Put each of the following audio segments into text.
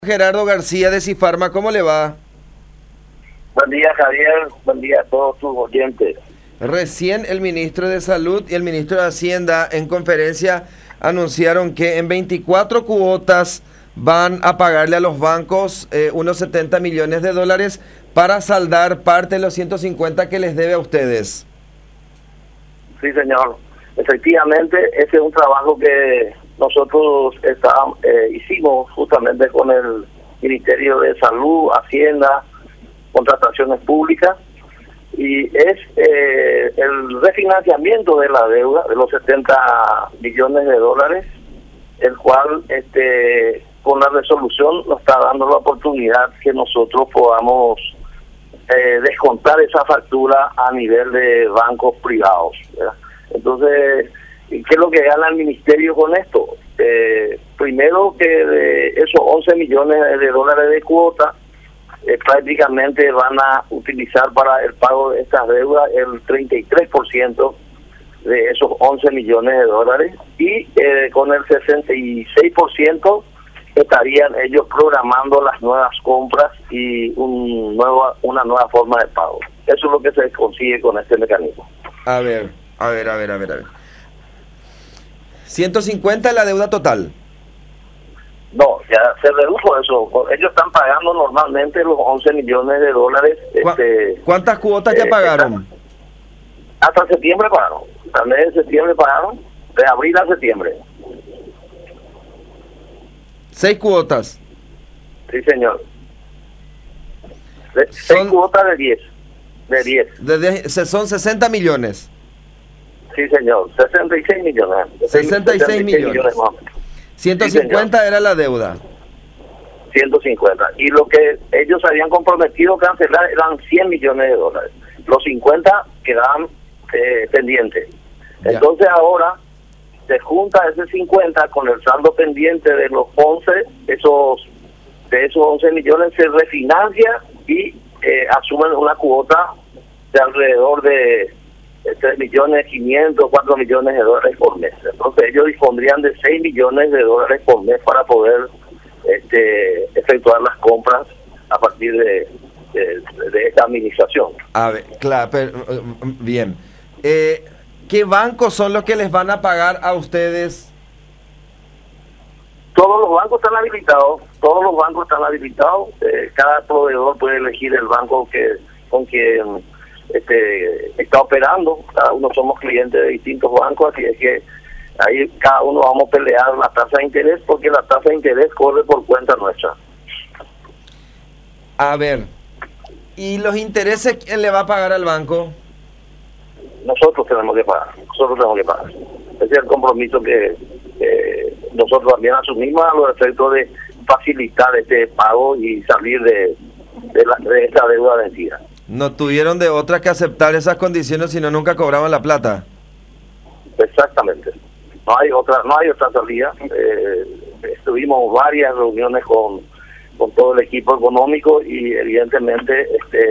Gerardo García de Cifarma, ¿cómo le va? Buen día, Javier. Buen día a todos tus oyentes. Recién el ministro de Salud y el ministro de Hacienda en conferencia anunciaron que en 24 cuotas van a pagarle a los bancos unos 70 millones de dólares para saldar parte de los 150 que les debe a ustedes. Sí, señor. Efectivamente, ese es un trabajo que nosotros hicimos justamente con el Ministerio de Salud, Hacienda, Contrataciones Públicas, y es el refinanciamiento de la deuda de los 70 millones de dólares, el cual con la resolución nos está dando la oportunidad que nosotros podamos descontar esa factura a nivel de bancos privados, ¿verdad? Entonces, ¿qué es lo que gana el ministerio con esto? Primero, que de esos 11 millones de dólares de cuota, prácticamente van a utilizar para el pago de estas deudas el 33% de esos 11 millones de dólares, y con el 66% estarían ellos programando las nuevas compras y una nueva forma de pago. Eso es lo que se consigue con este mecanismo. A ver. 150 es la deuda total. No, ya se redujo eso. Ellos están pagando normalmente los 11 millones de dólares. ¿Cuántas cuotas ya pagaron? Hasta septiembre pagaron. Hasta el mes de septiembre pagaron. De abril a septiembre. 6 cuotas. Sí, señor. 6 cuotas de 10. Son 60 millones. Sí, señor. 66 millones. 66 millones. 150 sí, era la deuda. 150. Y lo que ellos habían comprometido cancelar eran 100 millones de dólares. Los 50 quedaban pendientes. Ya. Entonces ahora se junta ese 50 con el saldo pendiente de los 11, de esos 11 millones se refinancia y asumen una cuota de alrededor de 3.500.000, 4 millones de dólares por mes. Entonces ellos dispondrían de 6 millones de dólares por mes para poder efectuar las compras a partir de esta administración. A ver, claro, pero, bien. ¿Qué bancos son los que les van a pagar a ustedes? Todos los bancos están habilitados. Cada proveedor puede elegir el banco con quien está operando. Cada uno somos clientes de distintos bancos, así es que ahí cada uno vamos a pelear la tasa de interés, porque la tasa de interés corre por cuenta nuestra. A ver, ¿y los intereses quién le va a pagar al banco? Nosotros tenemos que pagar. Ese es el compromiso que nosotros también asumimos a los efectos de facilitar este pago y salir de esta deuda vencida. No tuvieron de otra que aceptar esas condiciones, si no nunca cobraban la plata. Exactamente. No hay otra salida. Estuvimos varias reuniones con todo el equipo económico y evidentemente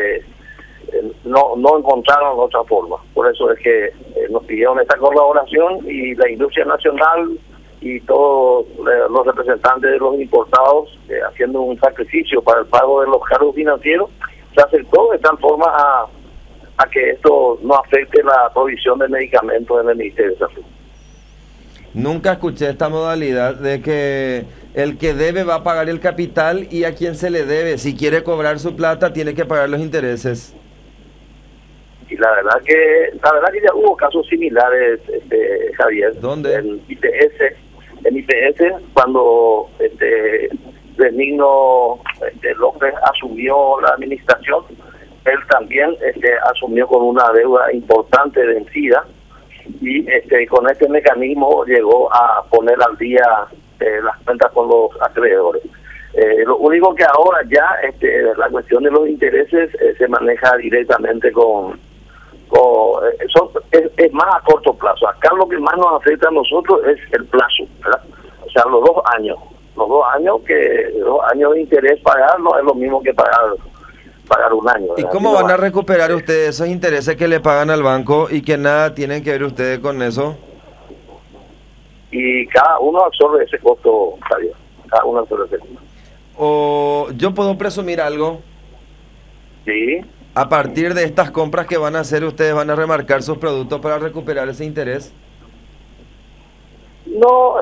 no encontraron otra forma. Por eso es que nos pidieron esta colaboración, y la industria nacional y todos los representantes de los importados, haciendo un sacrificio para el pago de los cargos financieros, se aceptó de tal forma a que esto no afecte la provisión de medicamentos en el Ministerio de Salud. Nunca escuché esta modalidad de que el que debe va a pagar el capital, y a quien se le debe, si quiere cobrar su plata, tiene que pagar los intereses. Y la verdad que ya hubo casos similares, Javier. ¿Dónde? En IPS, cuando Benigno López asumió la administración, él también asumió con una deuda importante vencida, y con este mecanismo llegó a poner al día las cuentas con los acreedores. Lo único que ahora ya la cuestión de los intereses se maneja directamente es más a corto plazo. Acá lo que más nos afecta a nosotros es el plazo, ¿verdad? O sea, los 2 años. Los 2 años de interés pagar no es lo mismo que pagar 1 año, ¿verdad? ¿Y cómo van a recuperar ustedes esos intereses que le pagan al banco y que nada tienen que ver ustedes con eso? Y cada uno absorbe ese costo, Javier. Cada uno absorbe ese costo. o yo puedo presumir algo. Sí. A partir de estas compras que van a hacer, ustedes van a remarcar sus productos para recuperar ese interés. No,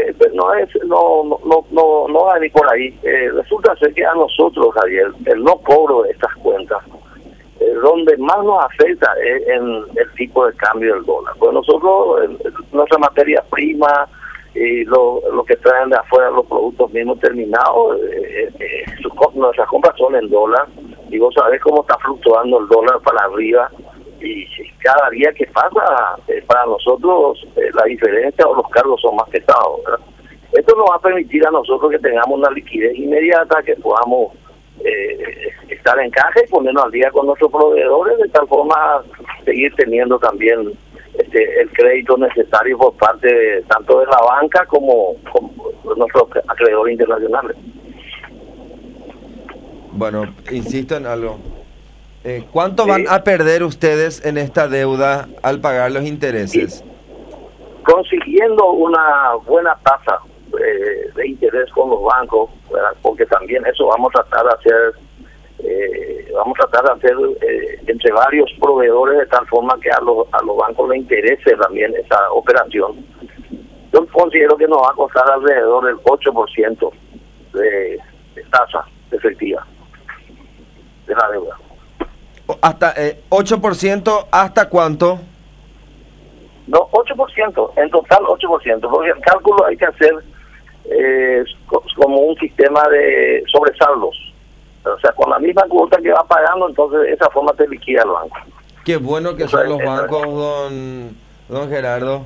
no va ni por ahí. Resulta ser que a nosotros, Javier, el no cobro de estas cuentas, donde más nos afecta es en el tipo de cambio del dólar. Pues nosotros, nuestra materia prima y lo que traen de afuera, los productos mismos terminados, nuestras compras son en dólar, y vos sabés cómo está fluctuando el dólar para arriba, y cada día que pasa, para nosotros la diferencia o los cargos son más pesados, ¿verdad? Esto nos va a permitir a nosotros que tengamos una liquidez inmediata, que podamos estar en caja y ponernos al día con nuestros proveedores, de tal forma seguir teniendo también el crédito necesario por parte tanto de la banca como nuestros acreedores internacionales. Bueno, insisto en algo. ¿Cuánto van a perder ustedes en esta deuda al pagar los intereses? Consiguiendo una buena tasa de interés con los bancos, ¿verdad? Porque también eso vamos a tratar de hacer entre varios proveedores, de tal forma que a los bancos les interese también esa operación. Yo considero que nos va a costar alrededor del 8% de tasa efectiva de la deuda. Hasta 8%, ¿hasta cuánto? No, 8%, en total 8%, porque el cálculo hay que hacer como un sistema de sobresaldos. O sea, con la misma cuota que va pagando, entonces de esa forma te liquida el banco. Qué bueno que son los bancos, don Gerardo.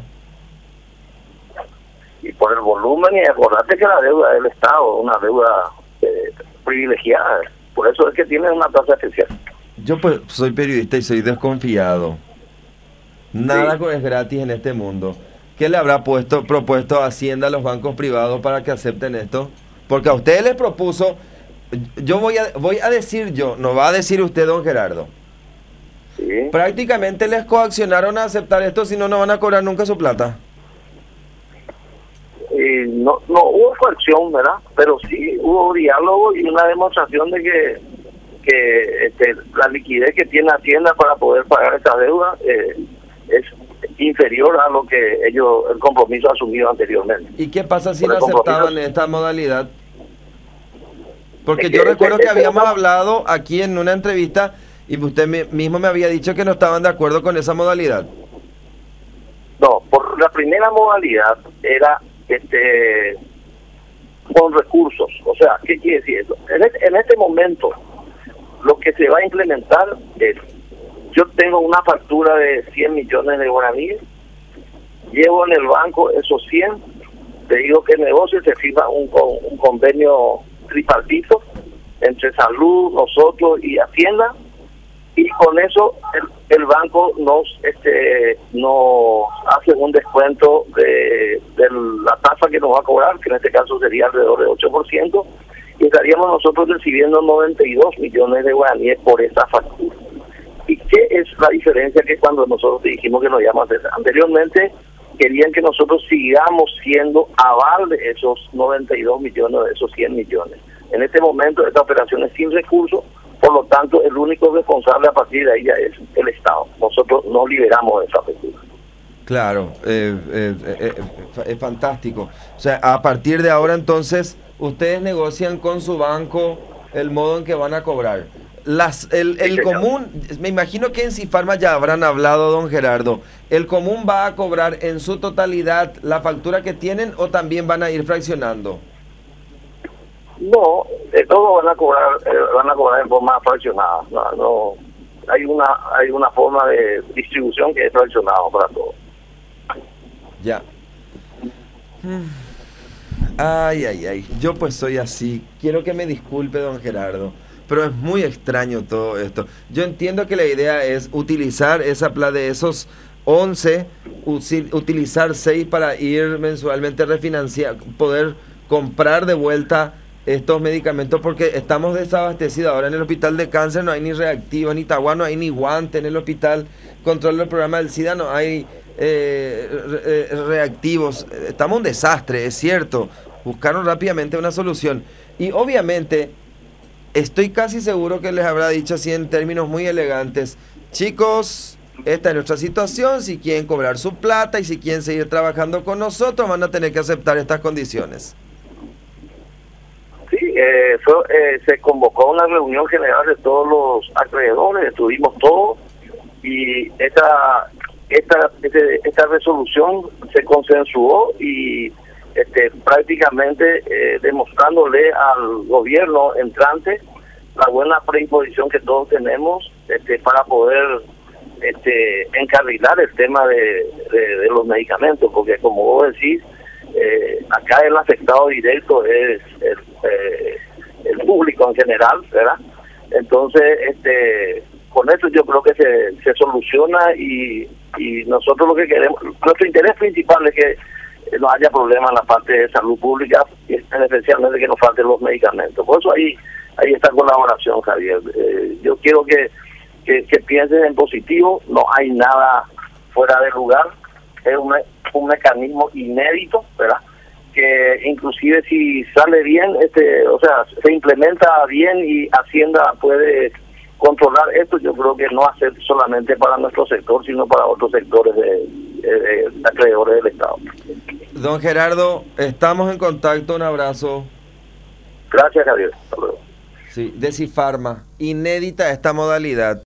Y por el volumen, y acordate que la deuda del Estado es una deuda privilegiada, por eso es que tiene una tasa especial. Yo pues soy periodista y soy desconfiado. Nada es gratis en este mundo. ¿Qué le habrá propuesto Hacienda a los bancos privados para que acepten esto? Porque a ustedes les propuso, yo voy a decir yo, no va a decir usted, don Gerardo. Sí. Prácticamente les coaccionaron a aceptar esto, si no, no van a cobrar nunca su plata. No hubo coacción, ¿verdad? Pero sí hubo diálogo y una demostración de que la liquidez que tiene Hacienda para poder pagar esta deuda es inferior a lo que el compromiso asumido anteriormente. ¿Y qué pasa si no aceptaban esta modalidad? Porque yo recuerdo que habíamos hablado aquí en una entrevista y usted mismo me había dicho que no estaban de acuerdo con esa modalidad. No, por la primera modalidad era con recursos. O sea, ¿qué quiere decir eso? En este momento, lo que se va a implementar es, yo tengo una factura de 100 millones de guaraníes, llevo en el banco esos 100, te digo que el negocio, se firma un convenio tripartito entre Salud, nosotros y Hacienda, y con eso el banco nos hace un descuento de la tasa que nos va a cobrar, que en este caso sería alrededor del 8%, y estaríamos nosotros recibiendo 92 millones de guaraníes por esa factura. ¿Y qué es la diferencia? Que cuando nosotros dijimos que nos íbamos a hacer anteriormente, querían que nosotros sigamos siendo aval de esos 92 millones, de esos 100 millones. En este momento esta operación es sin recursos, por lo tanto el único responsable a partir de ahí ya es el Estado. Nosotros no liberamos de esa factura. Claro, es fantástico. O sea, a partir de ahora entonces ustedes negocian con su banco el modo en que van a cobrar. El común, me imagino que en Cifarma ya habrán hablado, don Gerardo. ¿El común va a cobrar en su totalidad la factura que tienen o también van a ir fraccionando? No, todos van a cobrar en forma fraccionada. No, hay una forma de distribución que es fraccionado para todos. Ya. Ay. Yo pues soy así. Quiero que me disculpe, don Gerardo, pero es muy extraño todo esto. Yo entiendo que la idea es utilizar esa plata de esos 11, utilizar 6 para ir mensualmente refinanciar, poder comprar de vuelta estos medicamentos, porque estamos desabastecidos. Ahora en el hospital de cáncer no hay ni reactivo, ni taguá, no hay ni guante. En el hospital control del programa del SIDA no hay reactivos. Estamos un desastre, es cierto. Buscaron rápidamente una solución. Y obviamente, estoy casi seguro que les habrá dicho así en términos muy elegantes: chicos, esta es nuestra situación, si quieren cobrar su plata y si quieren seguir trabajando con nosotros, van a tener que aceptar estas condiciones. Sí, se convocó una reunión general de todos los acreedores, estuvimos todos, y esta resolución se consensuó y prácticamente demostrándole al gobierno entrante la buena predisposición que todos tenemos para poder encarrilar el tema de los medicamentos, porque como vos decís, acá el afectado directo es el público en general, ¿verdad? Entonces, con eso yo creo que se soluciona y nosotros lo que queremos, nuestro interés principal es que no haya problemas en la parte de salud pública, y especialmente que nos falten los medicamentos. Por eso ahí está colaboración, Javier. Yo quiero que piensen en positivo, no hay nada fuera de lugar, es un mecanismo inédito, ¿verdad? Que inclusive si sale bien, o sea, se implementa bien y Hacienda puede controlar esto, yo creo que no va a ser solamente para nuestro sector, sino para otros sectores de acreedores del Estado. Don Gerardo, estamos en contacto, un abrazo. Gracias, Javier. Hasta luego. Sí, Decifarma, inédita esta modalidad.